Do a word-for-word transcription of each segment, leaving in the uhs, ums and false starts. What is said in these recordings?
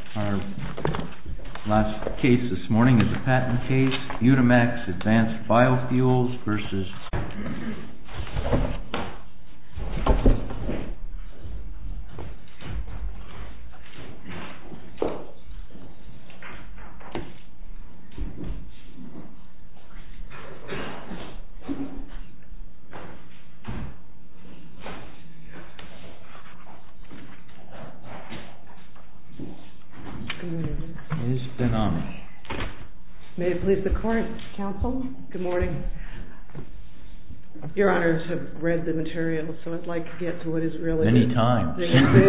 Our last case this morning is a patent case, Unimax Advanced Biofuels versus May it please the Court, Counsel, good morning. Your Honors have read the material, so I'd like to get to what is really... Many times.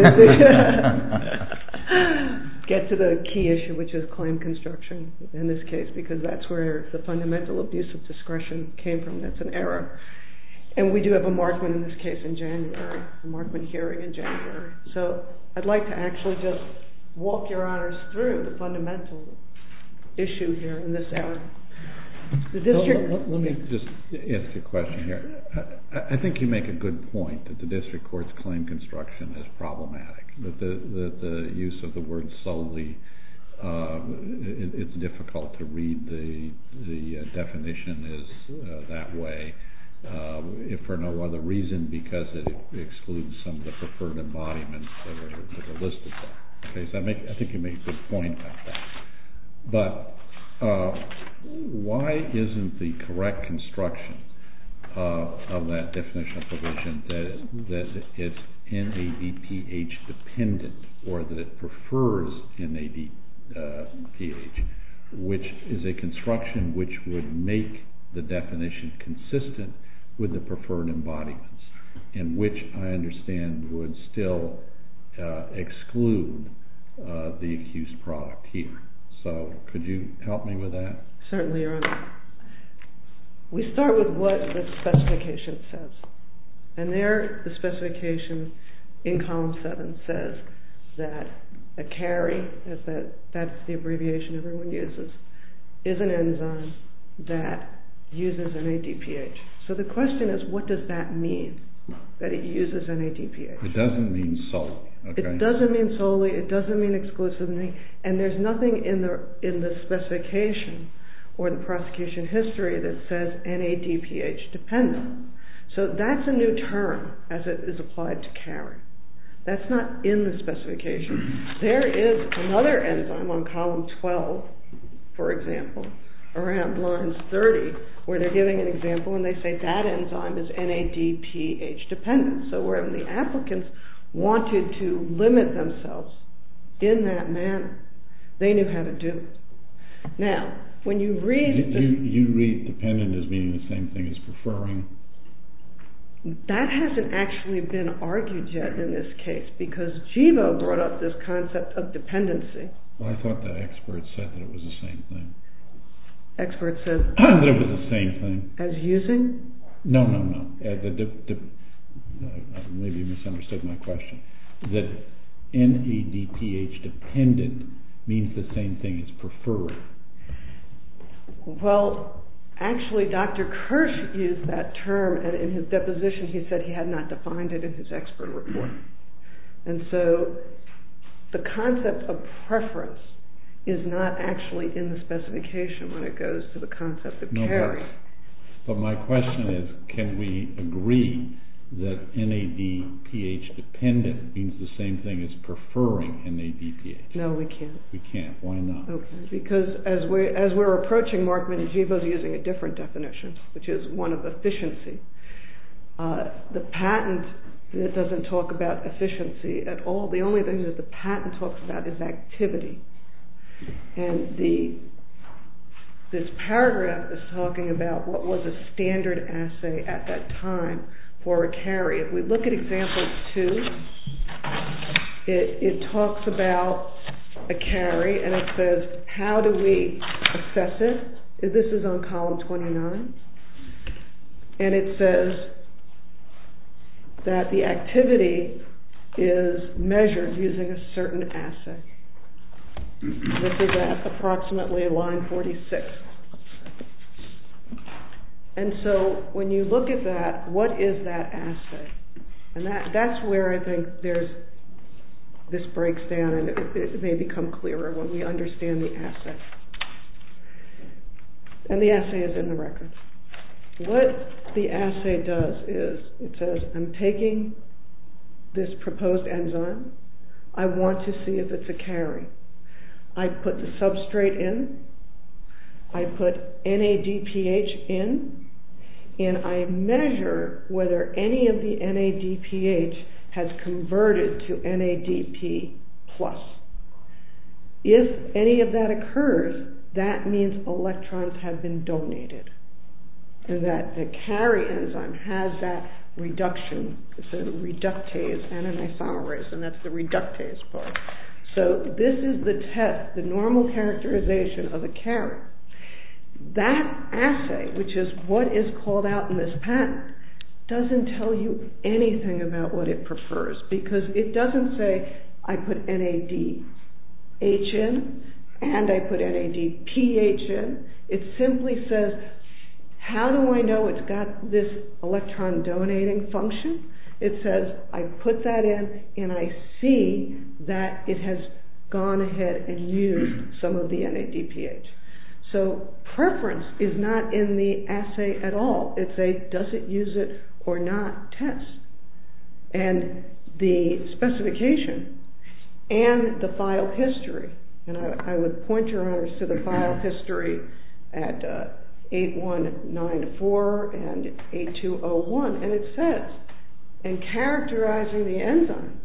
Get to the key issue, which is claim construction in this case, because that's where the fundamental abuse of discretion came from. That's an error. And we do have a Markman in this case in January, a Markman hearing in January. So I'd like to actually just walk Your Honors through the fundamental issue here in this error. The district... Let, let me just ask a question here. I, I think you make a good point that the district court's claim construction is problematic, that the, that the use of the word solely, uh, it, it's difficult to read the, the uh, definition is uh, that way, uh, if for no other reason because it excludes some of the preferred embodiments that are, that are listed there. Okay, so I, make, I think you make a good point about that. But uh, why isn't the correct construction uh, of that definitional provision that, that it's N A D P H dependent, or that it prefers N A D P H, which is a construction which would make the definition consistent with the preferred embodiments, and which I understand would still uh, exclude uh, the accused product here. So could you help me with that? Certainly, Your Honor. We start with what the specification says. And there, the specification in column seven says that a carry, as that, that's the abbreviation everyone uses, is an enzyme that uses N A D P H. So the question is, what does that mean, that it uses N A D P H? It doesn't mean solely. Okay. It doesn't mean solely, it doesn't mean exclusively, and there's nothing in the in the specification or the prosecution history that says N A D P H dependent. So that's a new term as it is applied to carry. That's not in the specification. There is another enzyme on column twelve, for example, around lines thirty, where they're giving an example and they say that enzyme is N A D P H dependent. So where the applicants wanted to limit themselves in that manner, they knew how to do it. Now, when you read... You, the, you, you read dependent as meaning the same thing as preferring? That hasn't actually been argued yet in this case, because Jivo brought up this concept of dependency. Well, I thought the expert said that it was the same thing. Expert said... that it was the same thing. As using? No, no, no. Uh, the, the, the, uh, maybe you misunderstood my question. That N A D P H dependent means the same thing as preferred. Well, actually, Doctor Kirsch used that term, and in his deposition he said he had not defined it in his expert report. And so the concept of preference is not actually in the specification when it goes to the concept of no, carry. But, but my question is, can we agree that N A D P H dependent means the same thing as preferring N A D P H? No, we can't. We can't. Why not? Okay, because as, we, as we're approaching Markman, Jivo's using a different definition, which is one of efficiency. Uh, the patent it doesn't talk about efficiency at all. The only thing that the patent talks about is activity. And the this paragraph is talking about what was a standard assay at that time for a carry. If we look at example two, it, it talks about a carry, and it says, how do we assess it? This is on column twenty-nine. And it says that the activity is measured using a certain assay. This is at approximately line forty-six. And so when you look at that, what is that assay? And that, that's where I think there's this breaks down and it, it may become clearer when we understand the assay. And the assay is in the record. What the assay does is it says, I'm taking this proposed enzyme. I want to see if it's a carry. I put the substrate in. I put N A D P H in. And I measure whether any of the N A D P H has converted to N A D P plus. If any of that occurs, that means electrons have been donated. And that the carry enzyme has that reduction. It's a reductase and an isomerase, and that's the reductase part. So this is the test, the normal characterization of a carry. That assay, which is what is called out in this patent, doesn't tell you anything about what it prefers, because it doesn't say, I put N A D H in and I put N A D P H in. It simply says, how do I know it's got this electron donating function? It says, I put that in and I see that it has gone ahead and used some of the N A D P H. So preference is not in the assay at all. It's a does it use it or not test. And the specification and the file history, and I, I would point your honors to the file history at uh, eight one nine four and eight two oh one, and it says, in characterizing the enzyme,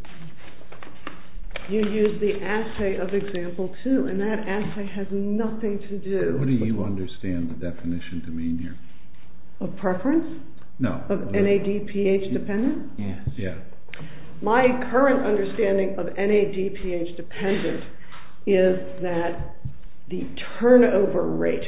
you use the assay of example two, and that assay has nothing to do. What do you understand the definition to mean here? Of preference? No. Of N A D P H dependent? Yes. Yeah. My current understanding of N A D P H dependent is that the turnover rate.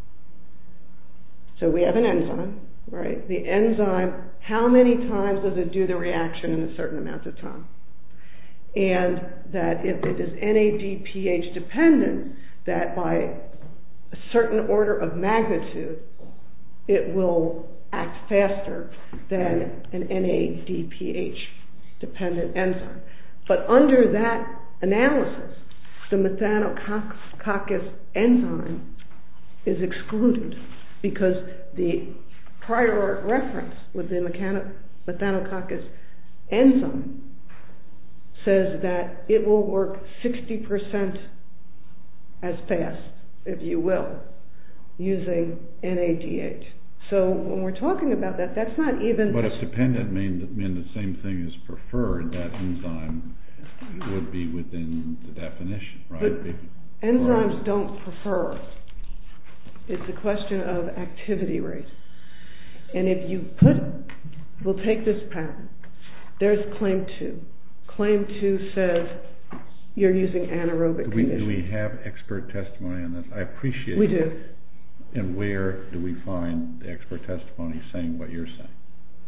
So we have an enzyme, right? The enzyme, how many times does it do the reaction in a certain amount of time? And that if it is N A D P H dependent, that by a certain order of magnitude, it will act faster than an N A D P H dependent enzyme. But under that analysis, the methanococcus enzyme is excluded because the prior reference with the methanococcus enzyme says that it will work sixty percent as fast, if you will, using N A D H. So when we're talking about that, that's not even... But if dependent means mean the same thing as preferred, that enzyme would be within the definition, right? But enzymes don't prefer. It's a question of activity rate. And if you put... We'll take this patent. There's claim two. Claim two says you're using anaerobic do we, conditions. do we have expert testimony on this? I appreciate We it. do. And where do we find the expert testimony saying what you're saying?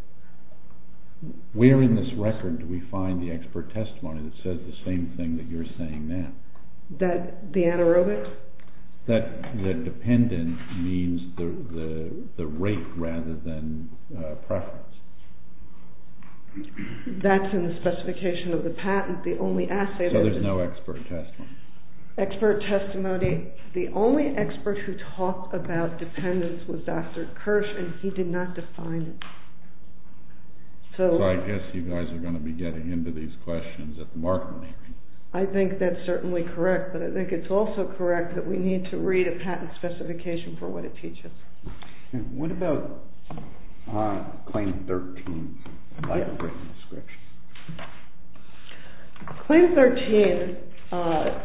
Where in this record do we find the expert testimony that says the same thing that you're saying now? That the anaerobic? That the dependent means the the, the rate rather than uh, preference. That's in the specification of the patent, the only assay. So there's no expert testimony? Expert testimony, the only expert who talked about dependence was Doctor Kirsch, and he did not define it. So, so I guess you guys are going to be getting into these questions at the Markman hearing. I think that's certainly correct, but I think it's also correct that we need to read a patent specification for what it teaches. And what about uh, Claim thirteen, like a written description? Claim thirteen, uh,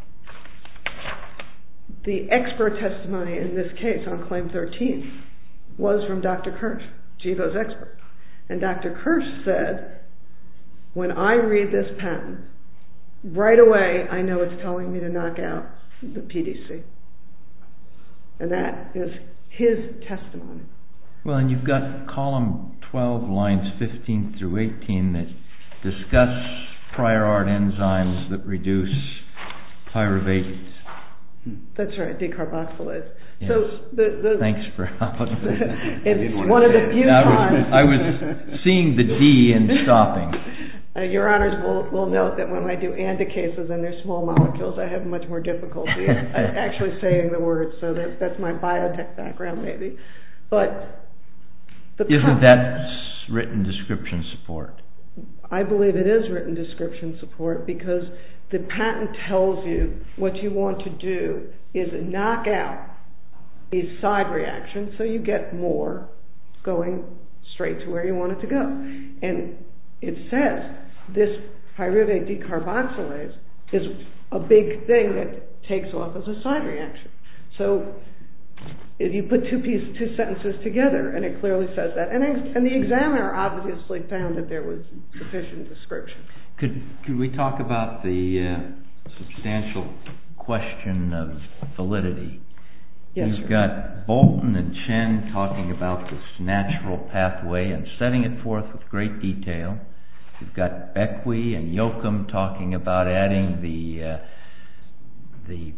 the expert testimony in this case on Claim thirteen was from Doctor Kirsch, Gevo's expert. And Doctor Kirsch said, when I read this patent, right away I know it's telling me to knock out the P D C. And that is his testimony. Well, and you've got column twelve, lines fifteen through eighteen that discuss prior art enzymes that reduce pyruvate. That's right, decarboxylase. Yes. So the, the Thanks for helping. It's one of the few I times. was, I was seeing the D and stopping. Uh, your honors will, will note that when I do ANDA cases and they're small molecules, I have much more difficulty actually saying the words, so that, that's my biotech background maybe. But the Isn't that written description support? I believe it is written description support because the patent tells you what you want to do is knock out these side reactions so you get more going straight to where you want it to go. And it says this pyruvate decarboxylase is a big thing that takes off as a side reaction. So if you put two pieces, two sentences together, and it clearly says that, and, and the examiner obviously found that there was sufficient description. Could could we talk about the uh, substantial question of validity? Yes, You've sir. got Bolton and Chen talking about this natural pathway and setting it forth with great detail. You've got Beckwey and Yoakum talking about adding the uh, the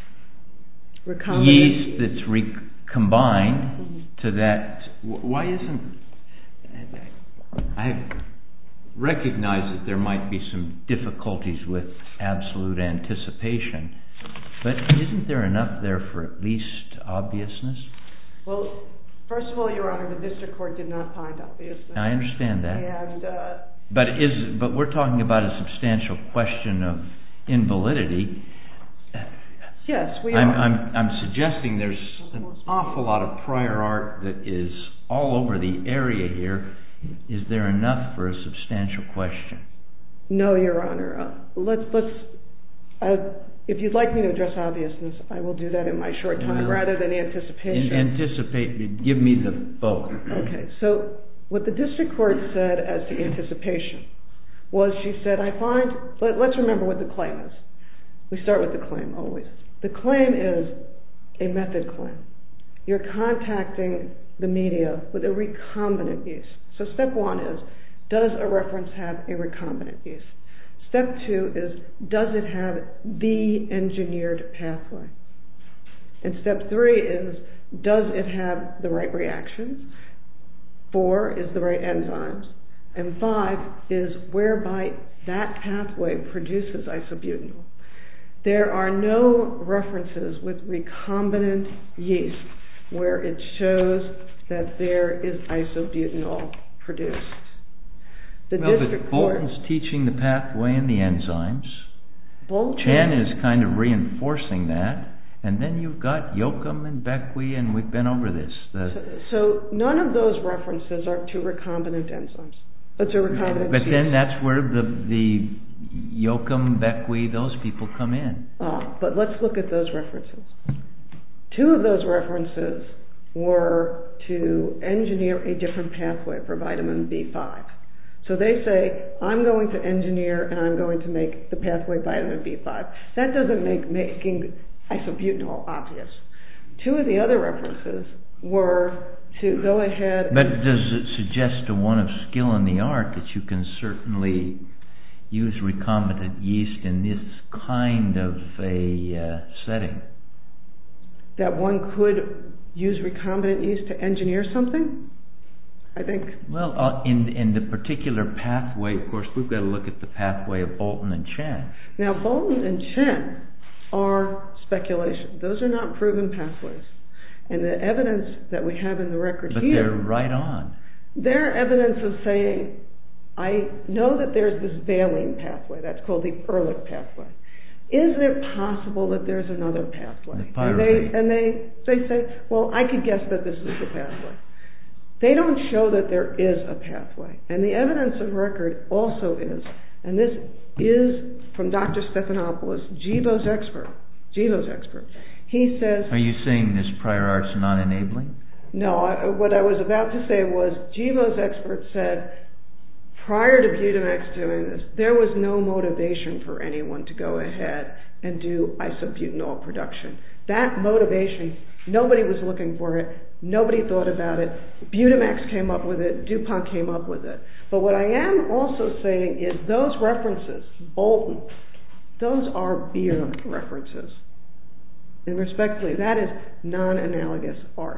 yeast that's recombined mm-hmm. to that. Why isn't I recognize that there might be some difficulties with absolute anticipation, but isn't there enough there for at least obviousness? Well, first of all, Your Honor, the district court did not find obviousness. I understand that. And, uh, but is but we're talking about a substantial question of invalidity. Yes, we I'm, are. I'm, I'm suggesting there's an awful lot of prior art that is all over the area here. Is there enough for a substantial question? No, Your Honor. Uh, let's let's. Uh, if you'd like me to address obviousness, I will do that in my short time well, rather than anticipation. In, anticipate. Give me the both. Okay. So what the district court said as to anticipation was she said, I find. Let, let's remember what the claim is. We start with the claim always. The claim is a method claim. You're contacting the media with a recombinant yeast. So step one is, does a reference have a recombinant yeast? Step two is, does it have the engineered pathway? And step three is, does it have the right reactions? Four is the right enzymes. And five is whereby that pathway produces isobutanol. There are no references with recombinant yeast where it shows that there is isobutanol produced. The well, district but court, Bolton's teaching the pathway and the enzymes. Bolton, Chen is kind of reinforcing that. And then you've got Yoakum and Beckwey, and we've been over this. The, so, so none of those references are to recombinant enzymes. But to recombinant But yeast. then that's where the, the Yoakum, Beckwey, those people come in. Ah, but let's look at those references. Two of those references were to engineer a different pathway for vitamin B five. So they say, I'm going to engineer and I'm going to make the pathway vitamin B five. That doesn't make making isobutanol obvious. Two of the other references were to go ahead. But does it suggest to one of skill in the art that you can certainly use recombinant yeast in this kind of a uh, setting? That one could use recombinant yeast to engineer something? I think. Well, uh, in in the particular pathway, of course, we've got to look at the pathway of Bolton and Chen. Now, Bolton and Chen are speculation. Those are not proven pathways. And the evidence that we have in the record but here. But they're right on. Their evidence of saying, I know that there's this valine pathway. That's called the Ehrlich pathway. Is it possible that there's another pathway? The and they and they, they say, well, I could guess that this is the pathway. They don't show that there is a pathway. And the evidence of record also is, and this is from Doctor Stephanopoulos, Jivo's expert, Jivo's expert. He says... Are you saying this prior art's non-enabling? No, I, what I was about to say was Jivo's expert said prior to Butamax doing this, there was no motivation for anyone to go ahead and do isobutanol production. That motivation, nobody was looking for it. Nobody thought about it. Butamax came up with it. DuPont came up with it. But what I am also saying is those references, Bolton, those are beer references. And respectfully, that is non-analogous art.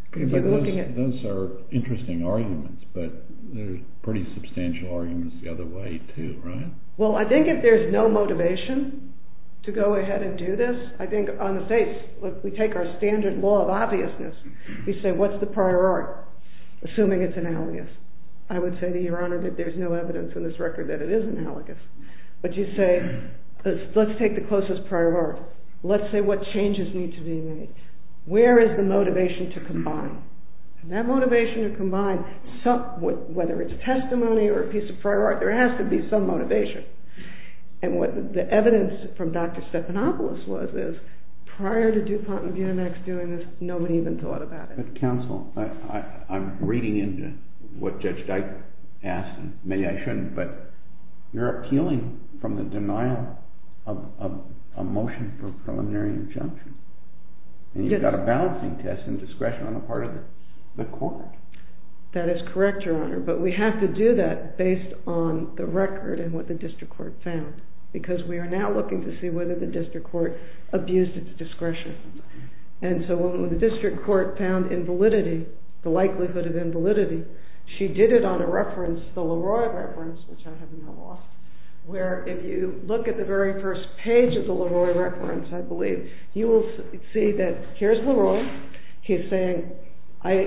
Yeah, but those, at, those are interesting arguments, but there's pretty substantial arguments the other way too, right? Well, I think if there's no motivation to go ahead and do this, I think on the face, look, we take our standard law of obviousness. We say, what's the prior art? Assuming it's analogous. I would say to Your Honor that there's no evidence in this record that it is analogous. But you say, let's, let's take the closest prior art. Let's say what changes need to be made. Where is the motivation to combine? And that motivation to combine, some, whether it's testimony or a piece of prior art, there has to be some motivation. And what the evidence from Doctor Stephanopoulos was is, prior to DuPont and Butamax doing this, nobody even thought about it. But counsel, I, I, I'm reading into what Judge Dyke asked, and maybe I shouldn't, but you're appealing from the denial of, of a motion for preliminary injunction. And you've yes. got a balancing test and discretion on the part of the, the court. That is correct, Your Honor, but we have to do that based on the record and what the district court found, because we are now looking to see whether the district court abused its discretion. And so when the district court found invalidity, the likelihood of invalidity, she did it on a reference, the Leroy reference, which I have now lost, where if you look at the very first page of the Leroy reference, I believe, you will see that here's Leroy. He's saying, I,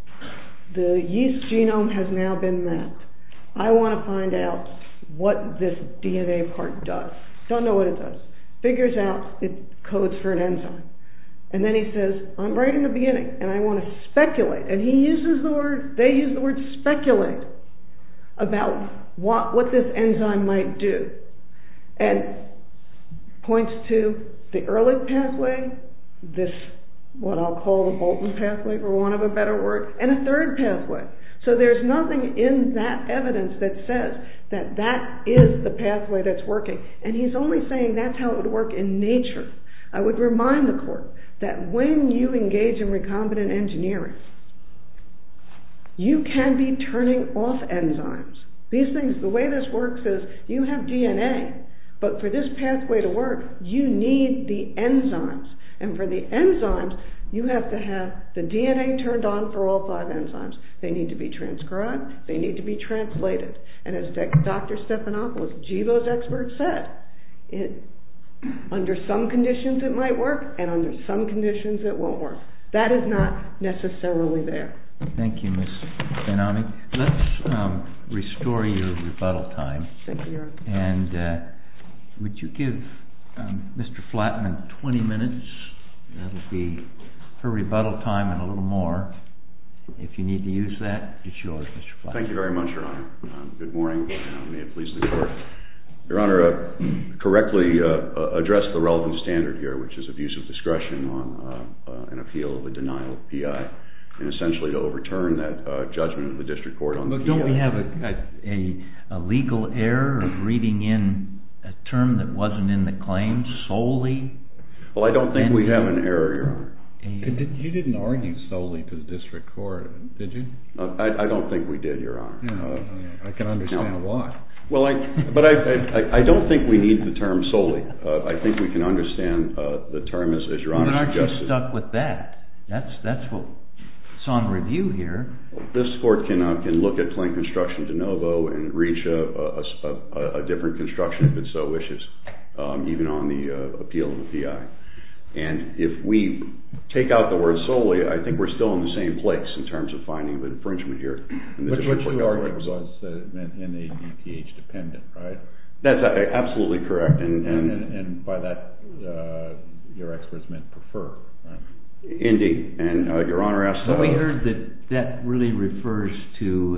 the yeast genome has now been mapped. I want to find out what this D N A part does. Don't know what it does. Figures out it codes for an enzyme. And then he says, I'm right in the beginning, and I want to speculate. And he uses the word, they use the word speculate about what, what this enzyme might do. And points to the early pathway, this, what I'll call the Bolton pathway, for want of a better word, and a third pathway. So there's nothing in that evidence that says that that is the pathway that's working. And he's only saying that's how it would work in nature. I would remind the court that when you engage in recombinant engineering, you can be turning off enzymes. These things, the way this works is you have D N A, but for this pathway to work, you need the enzymes. And for the enzymes, you have to have the D N A turned on for all five enzymes. They need to be transcribed. They need to be translated. And as Doctor Stephanopoulos, Givo's expert, said, it, under some conditions it might work, and under some conditions it won't work. That is not necessarily there. Thank you, Miz Ben-Ami. Let's um, restore your rebuttal time. Thank you, Your Honor. And uh, would you give um, Mister Flatman twenty minutes? That'll be her rebuttal time and a little more. If you need to use that, it's yours, Mister Flatman. Thank you very much, Your Honor. Um, good morning. Uh, may it please the Court. Your Honor, uh, correctly uh, addressed the relevant standard here, which is abuse of discretion on uh, uh, an appeal of a denial of P I, and essentially to overturn that uh, judgment of the district court on the P I. But don't we have a, a, a legal error of reading in a term that wasn't in the claim solely? Well, I don't think we have an error, Your Honor. Did, you didn't argue solely to the district court, did you? Uh, I, I don't think we did, Your Honor. No, uh, I can understand no. why. Well, I, but I, I, I don't think we need the term solely. Uh, I think we can understand uh, the term as, as Your Honor suggested. But aren't you suggested. stuck with that? That's that's what's on review here. Well, this court can uh, can look at claim construction de novo and reach a, a, a, a different construction if it so wishes, um, even on the uh, appeal of the P I. And if we take out the word solely, I think we're still in the same place in terms of finding the infringement here. But what you argued was uh, N A D P H dependent, right? That's absolutely correct. And, and, and, and by that, uh, your experts meant prefer, right? Indeed. And uh, Your Honor asked... But uh, we heard that that really refers to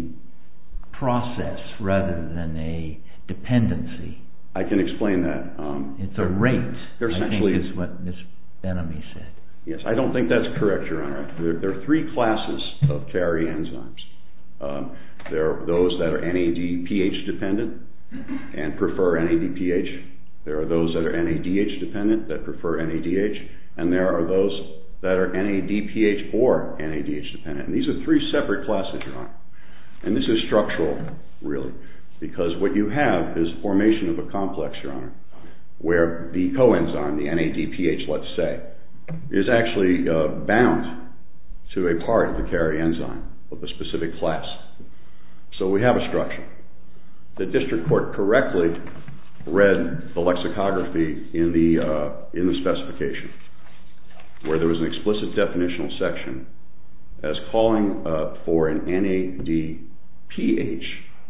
a process rather than a dependency. I can explain that. Um, it's a rate, they're I essentially, think is what Miz Ben-Ami said. Yes, I don't think that's correct, Your Honor. There, there are three classes of carry enzymes. Um, there are those that are N A D P H dependent and prefer N A D P H. There are those that are N A D H dependent that prefer N A D H. And there are those that are N A D P H or N A D H dependent. And these are three separate classes, Your Honor. And this is structural, really. Because what you have is formation of a complex, Your Honor, where the coenzyme, the N A D P H, let's say, is actually uh, bound to a part of the carry enzyme of a specific class. So we have a structure. The district court correctly read the lexicography in the, uh, in the specification, where there was an explicit definitional section as calling uh, for an N A D P H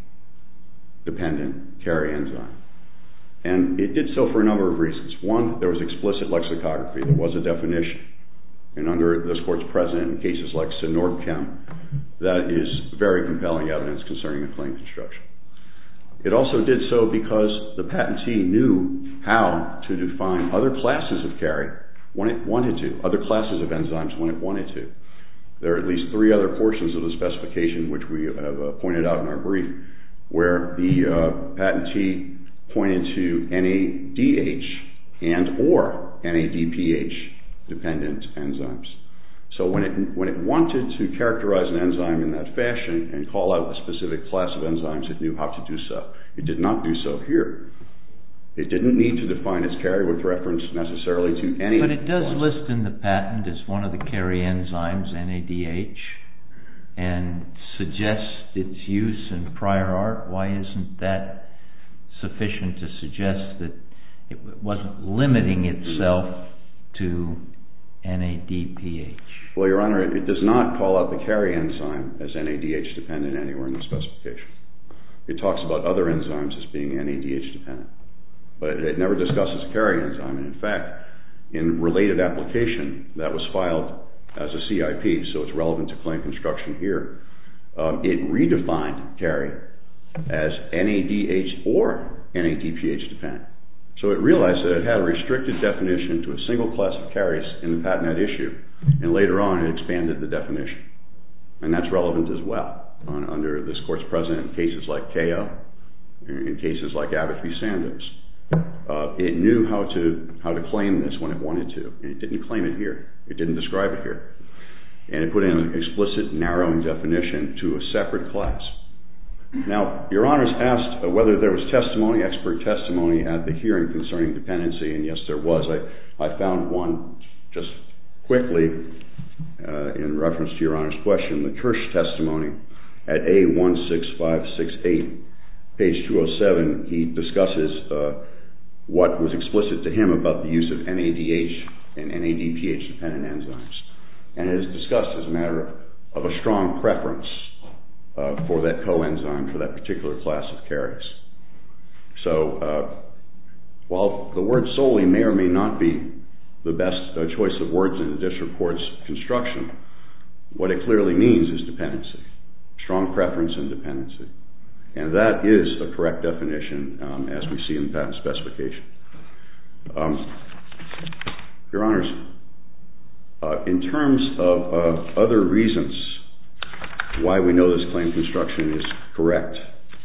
dependent carry enzyme. And it did so for a number of reasons. One, there was explicit lexicography. There was a definition. And under this court's precedent in cases like Synordchem, that is very compelling evidence concerning a claim construction. It also did so because the patentee knew how to define other classes of carry when it wanted to, other classes of enzymes when it wanted to. There are at least three other portions of the specification which we have uh, pointed out in our brief where the uh, patentee pointed to N A D H and or N A D P H dependent enzymes. So when it, when it wanted to characterize an enzyme in that fashion and call out a specific class of enzymes, it knew how to do so. It did not do so here. It didn't need to define its carry with reference necessarily to any. But it does ones. list in the patent as one of the carry enzymes, N A D H, and suggests its use in prior art. Why isn't that sufficient to suggest that it wasn't limiting itself to N A D P H? Well, Your Honor, it does not call out the carry enzyme as N A D H dependent anywhere in the specification. It talks about other enzymes as being N A D H dependent. But it never discusses carry enzyme. And in fact, in related application that was filed as a C I P, so it's relevant to claim construction here, um, it redefined carry as N A D H or N A D P H dependent. So it realized that it had a restricted definition to a single class of carries in the patent at issue, and later on it expanded the definition. And that's relevant as well on, under this court's precedent in cases like K O, in cases like Abbott v. Sandoz. Uh, it knew how to how to claim this when it wanted to, and it didn't claim it here. It didn't describe it here. And it put in an explicit narrowing definition to a separate class. Now, Your Honor's asked whether there was testimony, expert testimony at the hearing concerning dependency, and yes, there was. I, I found one just quickly uh, in reference to Your Honor's question. The Kirsch testimony at A one six five six eight, page two oh seven, he discusses uh, what was explicit to him about the use of N A D H and N A D P H dependent enzymes. And it is discussed as a matter of, of a strong preference uh, for that coenzyme, for that particular class of carries. So uh, while the word solely may or may not be the best uh, choice of words in the district court's construction, what it clearly means is dependency, strong preference and dependency. And that is a correct definition um, as we see in the patent specification. Um, Your Honors, uh, in terms of uh, other reasons why we know this claim construction is correct,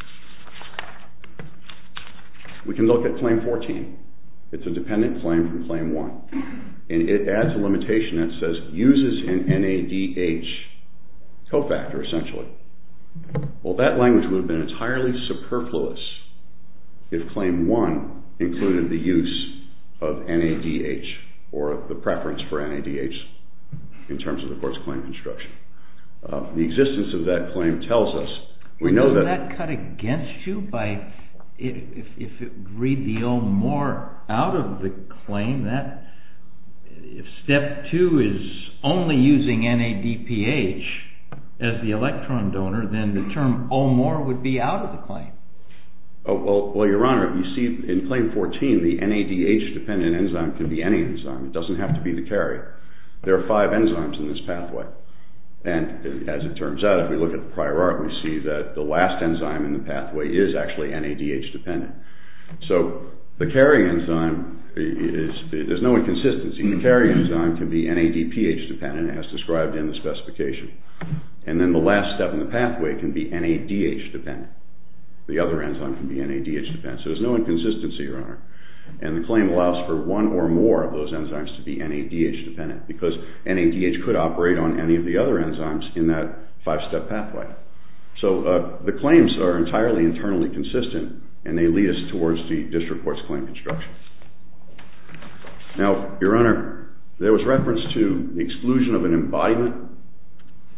we can look at Claim fourteen. It's a dependent claim from Claim one. And it adds a limitation that says uses an N A D H cofactor, essentially. Well, that language would have been entirely superfluous if Claim one included the use of N A D H or the preference for N A D H in terms of the court's claim construction. Uh, the existence of that claim tells us we know that. Does that cut against you by if if it read the O more out of the claim that if step two is only using N A D P H as the electron donor, then the term O more would be out of the claim. Oh, well, well, Your Honor, you see in Claim fourteen, the N A D H-dependent enzyme can be any enzyme. It doesn't have to be the carry. There are five enzymes in this pathway. And as it turns out, if we look at the prior art, we see that the last enzyme in the pathway is actually N A D H-dependent. So the carry enzyme is, there's no inconsistency. The carry enzyme can be N A D P H-dependent, as described in the specification. And then the last step in the pathway can be N A D H-dependent. The other enzyme can be N A D H-dependent. So there's no inconsistency, Your Honor. And the claim allows for one or more of those enzymes to be N A D H-dependent because N A D H could operate on any of the other enzymes in that five-step pathway. So uh, the claims are entirely internally consistent, and they lead us towards the district court's claim construction. Now, Your Honor, there was reference to the exclusion of an embodiment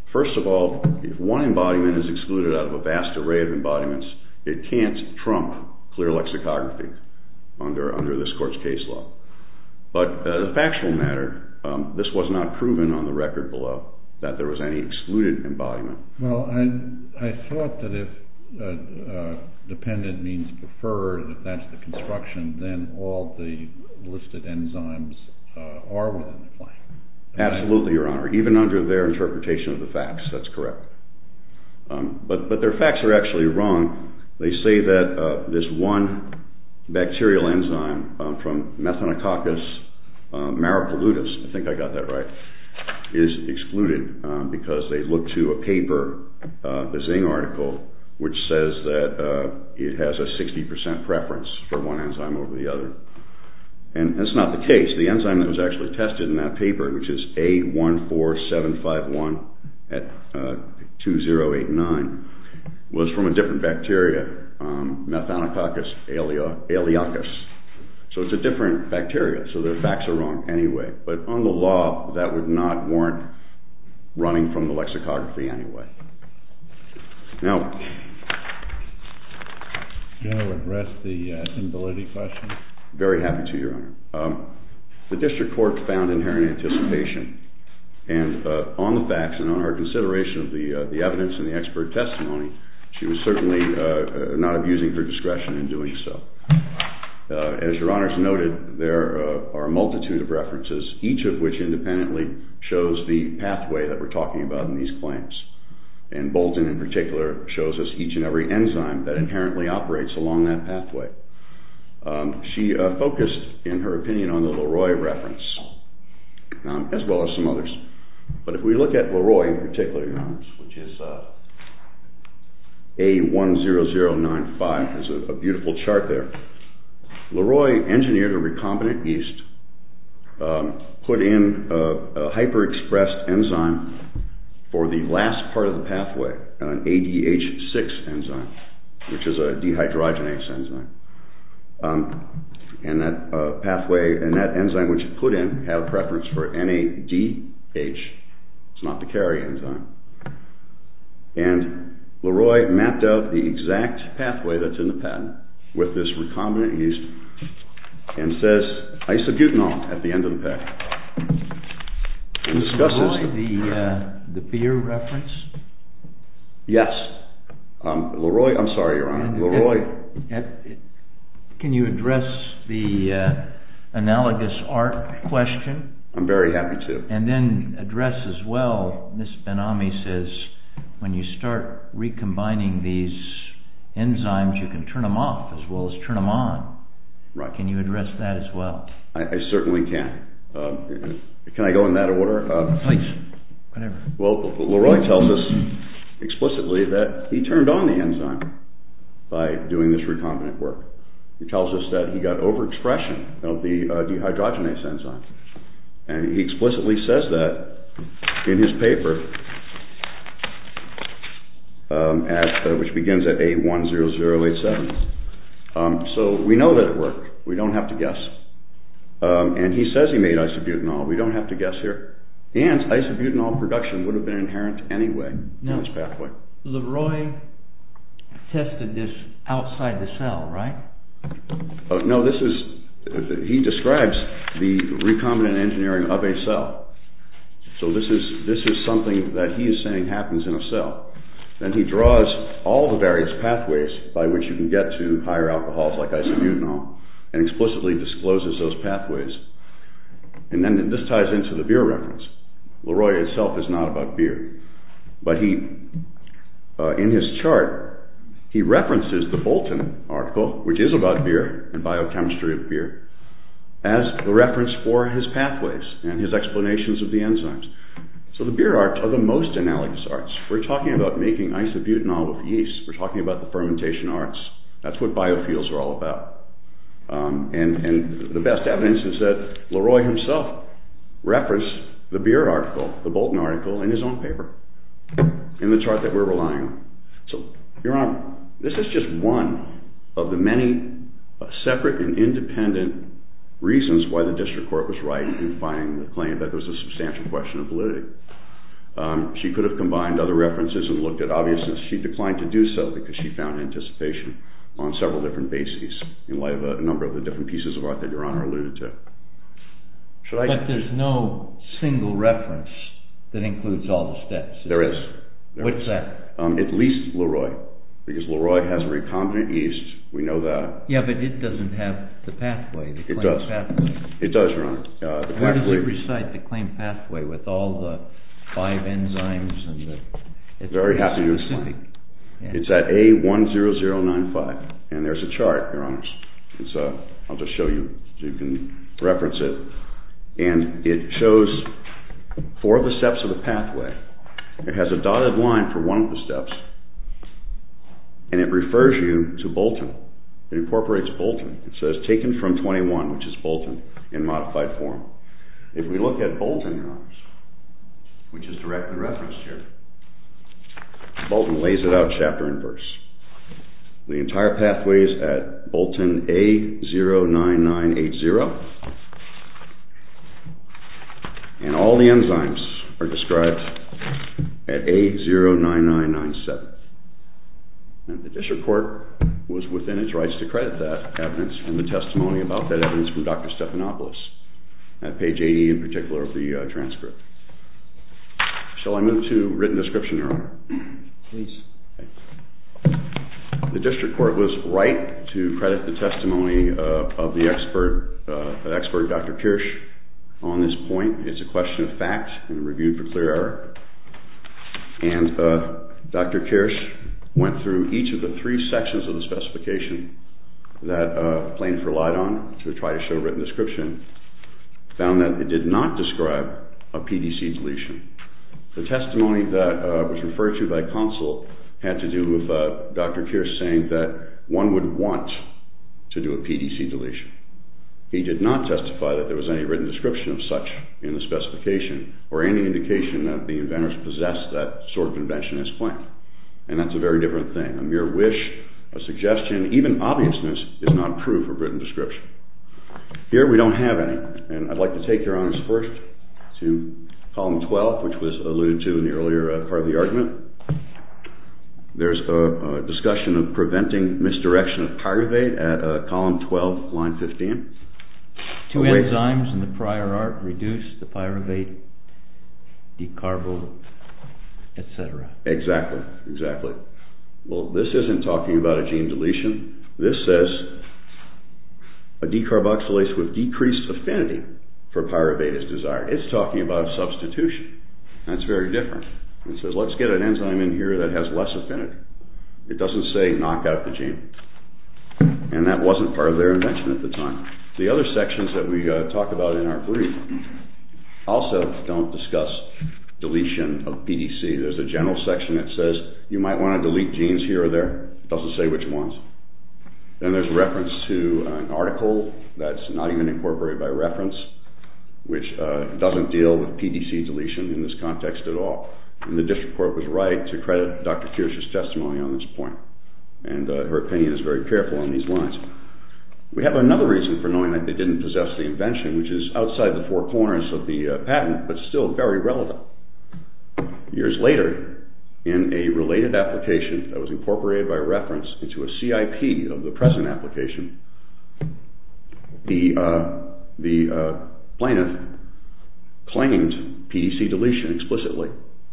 First of all, if one embodiment is excluded out of a vast array of embodiments, it can't trump clear lexicography under, under this court's case law. But uh, the factual matter, um, this was not proven on the record below that there was any excluded embodiment. Well, I, I thought that if uh, uh, dependent means preferred, if that's the construction, then all the listed enzymes uh, are within the claim. Absolutely, Your Honor. Even under their interpretation of the facts, that's correct. Um, but, but their facts are actually wrong. They say that uh, this one bacterial enzyme um, from Methanococcus uh, maripolutus, I think I got that right, is excluded um, because they look to a paper, uh, the Zing article, which says that uh, it has a sixty percent preference for one enzyme over the other. And that's not the case. The enzyme that was actually tested in that paper, which is A one four seven five one at uh, two zero eight nine, was from a different bacteria, um, Methanococcus aeoliacus. So it's a different bacteria, so their facts are wrong anyway. But on the law, that would not warrant running from the lexicography anyway. Now, do you want to address the uh, invalidity question? Very happy to, Your Honor. Um, the district court found inherent anticipation, and uh, on the facts and on our consideration of the uh, the evidence and the expert testimony, she was certainly uh, not abusing her discretion in doing so. Uh, as Your Honor's noted, there uh, are a multitude of references, each of which independently shows the pathway that we're talking about in these claims. And Bolton in particular shows us each and every enzyme that inherently operates along that pathway. Um, she uh, focused, in her opinion, on the Leroy reference, um, as well as some others. But if we look at Leroy in particular, Your Honors, which is uh, A one zero zero nine five, there's a, a beautiful chart there. Leroy engineered a recombinant yeast, um, put in a, a hyper-expressed enzyme for the last part of the pathway, an A D H six enzyme, which is a dehydrogenase enzyme. Um, and that uh, pathway and that enzyme which it put in had a preference for N A D H. It's not the carry enzyme. And Leroy mapped out the exact pathway that's in the patent with this recombinant yeast and says isobutanol at the end of the path. And discusses Leroy the uh, the beer reference. Yes, um, Leroy. I'm sorry, Your Honor. And, Leroy. and, and, Can you address the uh, analogous art question? I'm very happy to. And then address as well, Miz Ben-Ami says, when you start recombining these enzymes, you can turn them off as well as turn them on. Right. Can you address that as well? I, I certainly can. Um, can I go in that order? Uh, Please, whatever. Well, Leroy tells us explicitly that he turned on the enzyme by doing this recombinant work. He tells us that he got overexpression of the uh, dehydrogenase enzyme. And he explicitly says that in his paper, um, at, uh, which begins at A one zero zero eight seven. Um, so we know that it worked. We don't have to guess. Um, and he says he made isobutanol. We don't have to guess here. And isobutanol production would have been inherent anyway no. in this pathway. Leroy tested this outside the cell, right? Uh, no, this is, uh, he describes the recombinant engineering of a cell. So this is, this is something that he is saying happens in a cell. Then he draws all the various pathways by which you can get to higher alcohols like isobutanol and explicitly discloses those pathways. And then this ties into the beer reference. Leroy itself is not about beer. But he, uh, in his chart, he references the Bolton article, which is about beer and biochemistry of beer, as the reference for his pathways and his explanations of the enzymes. So the beer arts are the most analogous arts. We're talking about making isobutanol with yeast. We're talking about the fermentation arts. That's what biofuels are all about. Um, and, and the best evidence is that Leroy himself referenced the beer article, the Bolton article, in his own paper, in the chart that we're relying on. So, Your Honor, this is just one of the many uh, separate and independent reasons why the district court was right in finding the claim that there was a substantial question of validity. Um, she could have combined other references and looked at obviousness. She declined to do so because she found anticipation on several different bases in light of a number of the different pieces of art that Your Honor alluded to. Should I but there's no single reference that includes all the steps. There is. There What's is. that? Um, at least Leroy, because Leroy has a recombinant yeast. We know that. Yeah, but it doesn't have the pathway, the claim it does. pathway. It does, Your Honor. Uh, the Where pathway, does it recite the claim pathway with all the five enzymes and the... It's very happy to specific. explain. Yeah. It's at A one zero zero nine five, and there's a chart, Your Honors. It's, uh, I'll just show you so you can reference it. And it shows four of the steps of the pathway. It has a dotted line for one of the steps, and it refers you to Bolton. It incorporates Bolton. It says, taken from twenty-one, which is Bolton, in modified form. If we look at Bolton, Your Honors, which is directly referenced here, Bolton lays it out chapter and verse. The entire pathway is at Bolton A zero nine nine eight zero, and all the enzymes are described at A zero nine nine nine seven. And the district court was within its rights to credit that evidence and the testimony about that evidence from Doctor Stephanopoulos at page eighty in particular of the uh, transcript. Shall I move to written description, Your Honor? Please. Okay. The district court was right to credit the testimony uh, of the expert, uh, expert Doctor Kirsch on this point. It's a question of fact and reviewed for clear error. And uh, Doctor Kirsch went through each of the three sections of the specification that uh, plaintiff relied on to try to show written description, found that it did not describe a P D C deletion. The testimony that uh, was referred to by counsel had to do with uh, Doctor Kirsch saying that one would want to do a P D C deletion. He did not testify that there was any written description of such in the specification or any indication that the inventors possessed that sort of invention as claimed. And that's a very different thing. A mere wish, a suggestion, even obviousness is not proof of written description. Here we don't have any. And I'd like to take Your Honors first to column twelve, which was alluded to in the earlier uh, part of the argument. There's a, a discussion of preventing misdirection of pyruvate at uh, column twelve, line fifteen. Two Away. enzymes in the prior art reduce the pyruvate, decarbo, et cetera. Exactly, exactly. Well, this isn't talking about a gene deletion. This says a decarboxylase with decreased affinity for pyruvate is desired. It's talking about a substitution. That's very different. It says, let's get an enzyme in here that has less affinity. It doesn't say knock out the gene. And that wasn't part of their invention at the time. The other sections that we uh, talk about in our brief also don't discuss deletion of P D C. There's a general section that says you might want to delete genes here or there. It doesn't say which ones. Then there's reference to an article that's not even incorporated by reference, which uh, doesn't deal with P D C deletion in this context at all. And the district court was right to credit Doctor Kirsch's testimony on this point. And uh, her opinion is very careful on these lines. We have another reason for knowing that they didn't possess the invention, which is outside the four corners of the uh, patent, but still very relevant. Years later, in a related application that was incorporated by reference into a C I P of the present application, the, uh, the uh, plaintiff claimed P D C deletion explicitly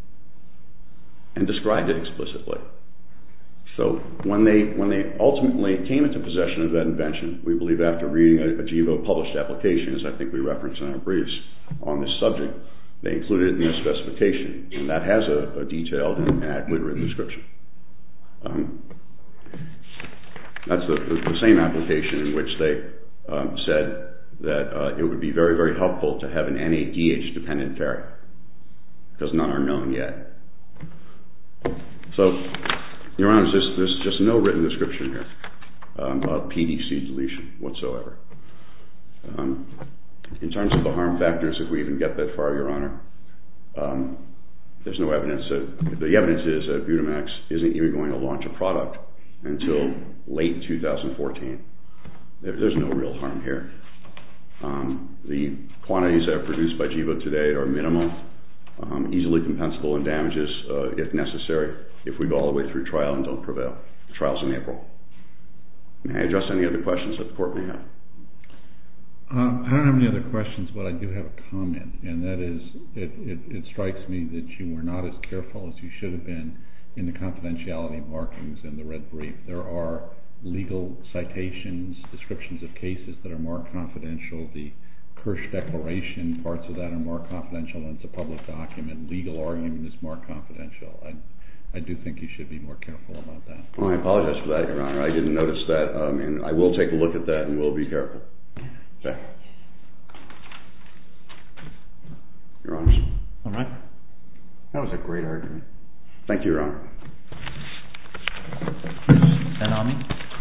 and described it explicitly. So when they when they ultimately came into possession of that invention, we believe after reading a, a GEVO published application, as I think we referenced in our briefs on this subject, they included it in their specification, and that has a, a detailed and adequate written description. Um, that's the, the, the same application in which they um, said that uh, it would be very, very helpful to have an N A D H-dependent carrier, because none are known yet. So, Your Honor, there's, there's just no written description here um, of P D C deletion whatsoever. Um, in terms of the harm factors, if we even get that far, Your Honor, um, there's no evidence that, the evidence is that Butamax isn't even going to launch a product until late two thousand fourteen. There, there's no real harm here. Um, the quantities that are produced by GEVO today are minimal. um, easily compensable in damages uh, if necessary, if we go all the way through trial and don't prevail. The trial's in April. May I address any other questions that the court may have? Uh, I don't have any other questions, but I do have a comment, and that is, it, it, it strikes me that you were not as careful as you should have been in the confidentiality markings in the red brief. There are legal citations, descriptions of cases that are marked confidential. The Kirsch Declaration, parts of that are marked confidential, and it's a public document. Legal argument is marked confidential. I, I do think you should be more careful about that. Well, I apologize for that, Your Honor. I didn't notice that, um, and I will take a look at that and we'll be careful. Okay. Your Honor. All right. That was a great argument. Thank you, Your Honor. Ben-Ami?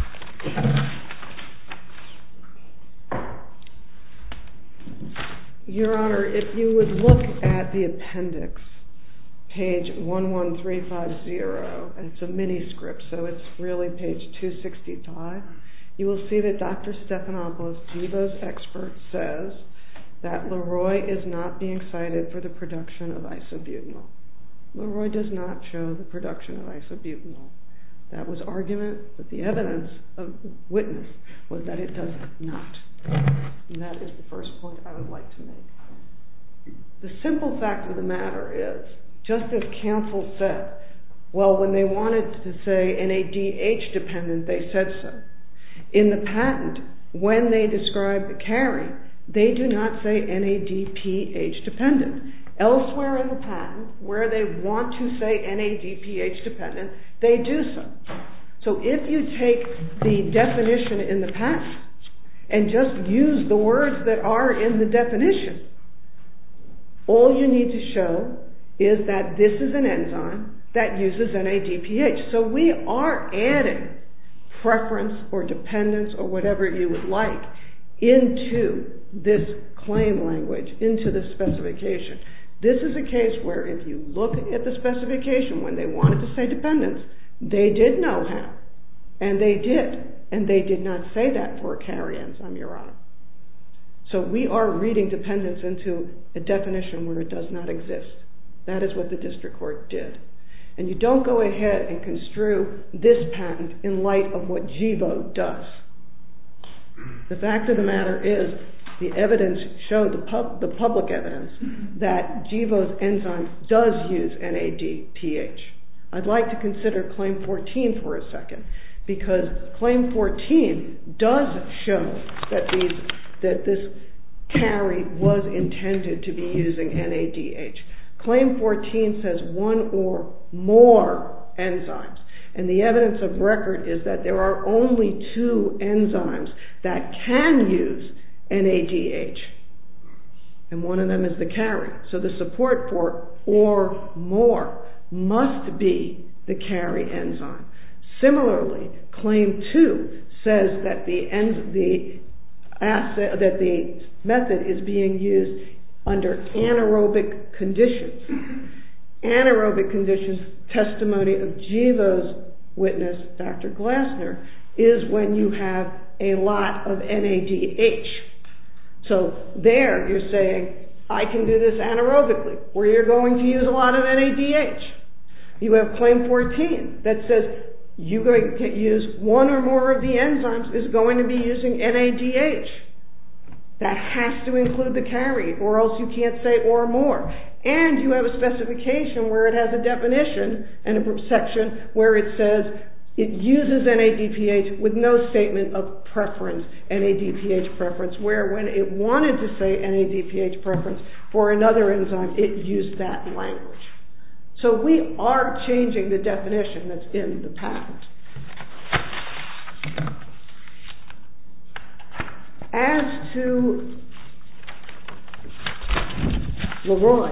Your Honor, if you would look at the appendix, page one one three five zero, and it's a mini script, so it's really page two sixty-five, you will see that Doctor Stephanopoulos, Gevo's expert, says that Leroy is not being cited for the production of isobutanol. Leroy does not show the production of isobutanol. That was argument, but the evidence of the witness was that it does not. And that is the first point I would like to make. The simple fact of the matter is, just as counsel said, well, when they wanted to say N A D H dependent, they said so. In the patent, when they describe the carry, they do not say N A D P H dependent. Elsewhere in the patent, where they want to say N A D P H dependent, they do so. So if you take the definition in the patent and just use the words that are in the definition, all you need to show is that this is an enzyme that uses N A D P H. So we are adding preference or dependence or whatever you would like into this claim language, into the specification. This is a case where if you look at the specification when they wanted to say dependence, they did know how, and they did, and they did not say that for a carry enzyme, Your Honor. So we are reading dependence into a definition where it does not exist. That is what the district court did. And you don't go ahead and construe this patent in light of what Gevo does. The fact of the matter is, the evidence showed, the, pub, the public evidence, that Gevo's enzyme does use N A D P H. I'd like to consider Claim fourteen for a second, because Claim fourteen does show that, these, that this carry was intended to be using N A D H. Claim fourteen says one or more enzymes. And the evidence of record is that there are only two enzymes that can use N A D H. And one of them is the carry. So the support for or more must be the carry enzyme. Similarly, Claim two says that the, en- the, asset, that the method is being used under anaerobic conditions. Anaerobic conditions, testimony of Gevo's witness, Doctor Glassner, is when you have a lot of N A D H. So there you're saying, I can do this anaerobically, where you're going to use a lot of N A D H. You have Claim fourteen that says you're going to use one or more of the enzymes is going to be using N A D H. That has to include the carry, or else you can't say or more. And you have a specification where it has a definition and a section where it says it uses N A D P H with no statement of preference, N A D P H preference, where when it wanted to say N A D P H preference for another enzyme, it used that language. So we are changing the definition that's in the patent. As to Leroy,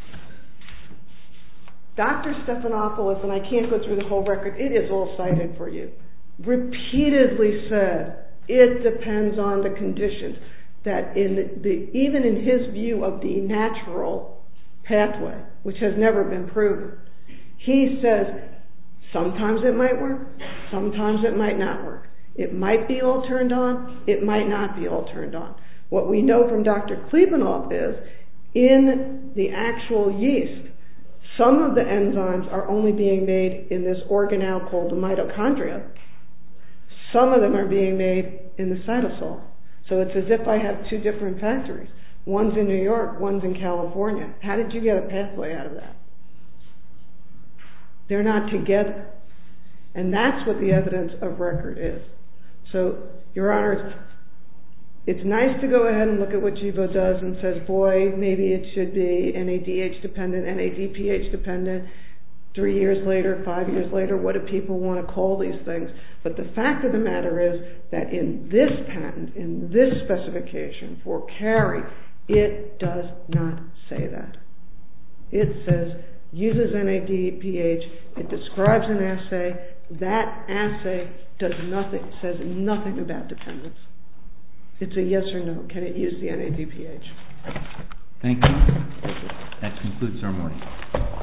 Doctor Stephanopoulos, and I can't go through the whole record, it is all cited for you, repeatedly said it depends on the conditions, that in the, the, even in his view of the natural pathway, which has never been proven, he says sometimes it might work, sometimes it might not work. It might be all turned on, it might not be all turned on. What we know from Doctor Klebanoff is in the actual yeast, some of the enzymes are only being made in this organelle called the mitochondria. Some of them are being made in the cytosol. So it's as if I have two different factories. One's in New York, one's in California. How did you get a pathway out of that? They're not together. And that's what the evidence of record is. So, Your Honor, it's nice to go ahead and look at what Jibo does and says, boy, maybe it should be N A D H dependent, N A D P H dependent. Three years later, five years later, what do people want to call these things? But the fact of the matter is that in this patent, in this specification for carry, it does not say that. It says, uses N A D P H, it describes an assay. That assay does nothing, says nothing about dependence. It's a yes or no. Can it use the N A D P H? Thank you. That concludes our morning.